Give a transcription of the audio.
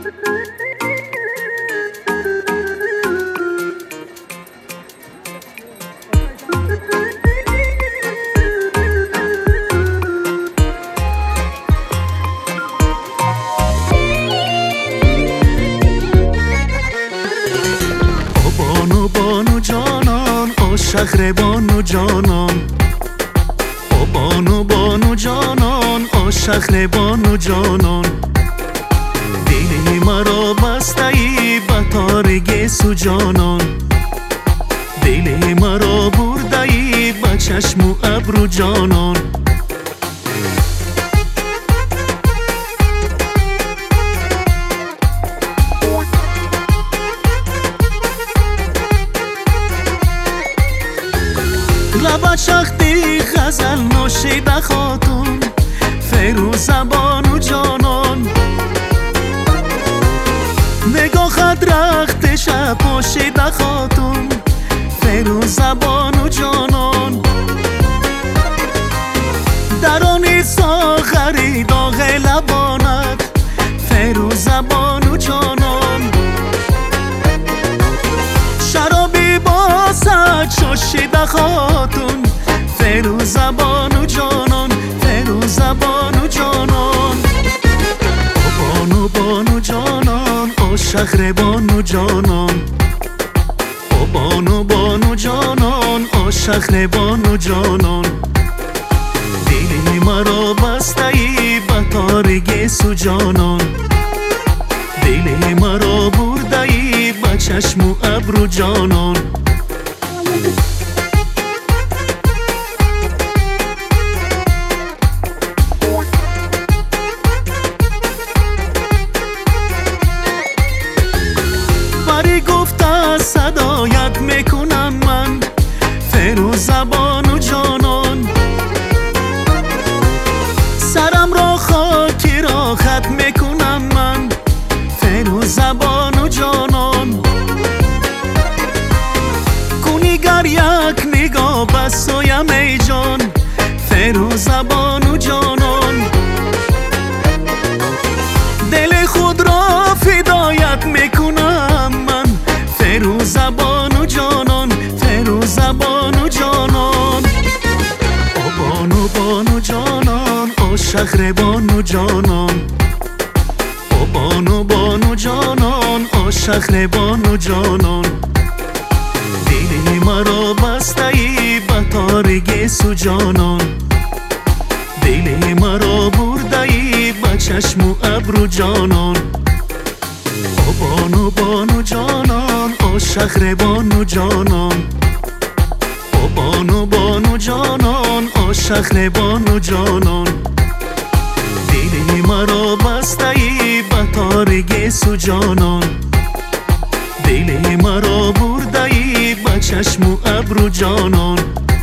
بانو جانان عاشق بانو جانان، بانو جانان عاشق بانو جانان. دل مرا بسته ای به تارگ سو جانان، دل مرا برده ای به چشم و ابرو جانان. لب شختی غزل نوشیده خاتون، فیروز بانو جانان. نگاهت رخت شب پوشیده خاتون، فیروز بانو جانان. درانی ساغری داغ لبانت، فیروز بانو جانان. شرابی با سد شوشیده خاتون، فیروز بانو جانان، فیروز بانو جانان. بانو جانان عاشق بانو جانان، بانو جانان عاشق بانو جانان. دل مرا بسته ای به تارگ سو جانان، دل مرا برده ای به چشم و ابرو جانان. بری گفته صدایت میکنم من، فیروز بانو جانان. سرم را خاکی را خط میکنم من، فیروز بانو جانان. کنی گر یک نگاه بس سویم ای جان، فیروز بانو جانان. دل خود را فدایت میکنم من، فیروز بانو جانان، فیروز بانو جانان. بانو جانان عاشق بانو جانان، بانو جانان عاشق بانو جانان. دل مرا بسته ای به تارگ سو جانان، دل مرا برده ای به چشم و ابرو جانان. بانو جانان عاشق بانو جانان، بانو جانان عاشق بانو جانان. دل مرا بسته ای به تارگ سو جانان، دل مرا برده ای به چشم و ابرو جانان.